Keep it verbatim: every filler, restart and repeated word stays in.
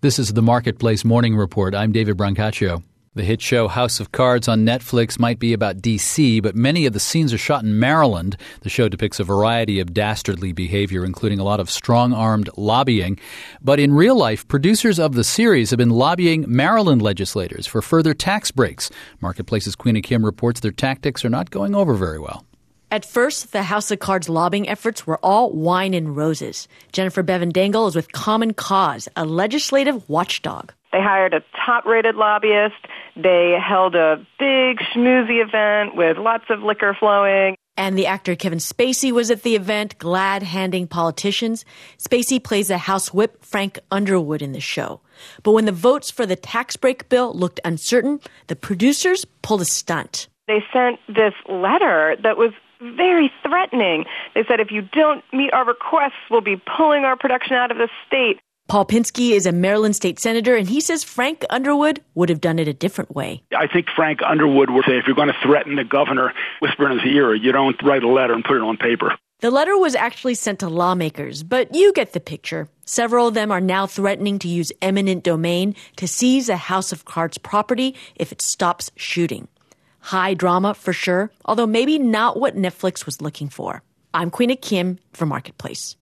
This is the Marketplace Morning Report. I'm David Brancaccio. The hit show House of Cards on Netflix might be about D C, but many of the scenes are shot in Maryland. The show depicts a variety of dastardly behavior, including a lot of strong-armed lobbying. But in real life, producers of the series have been lobbying Maryland legislators for further tax breaks. Marketplace's Queena Kim reports their tactics are not going over very well. At first, the House of Cards lobbying efforts were all wine and roses. Jennifer Bevan Dangle is with Common Cause, a legislative watchdog. They hired a top-rated lobbyist. They held a big schmoozy event with lots of liquor flowing. And the actor Kevin Spacey was at the event, glad-handing politicians. Spacey plays the House Whip Frank Underwood in the show. But when the votes for the tax break bill looked uncertain, the producers pulled a stunt. They sent this letter that was very threatening. They said, if you don't meet our requests, we'll be pulling our production out of the state. Paul Pinsky is a Maryland state senator, and he says Frank Underwood would have done it a different way. I think Frank Underwood would say, if you're going to threaten the governor, whisper in his ear, you don't write a letter and put it on paper. The letter was actually sent to lawmakers, but you get the picture. Several of them are now threatening to use eminent domain to seize a House of Cards property if it stops shooting. High drama for sure, although maybe not what Netflix was looking for. I'm Queena Kim for Marketplace.